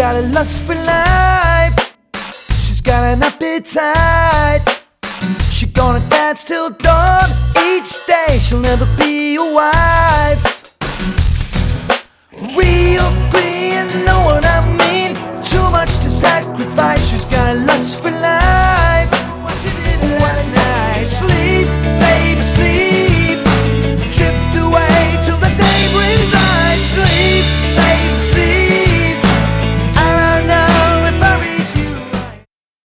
got a lust for life. She's got an appetite. She gonna dance till dawn each day. She'll never be a wife.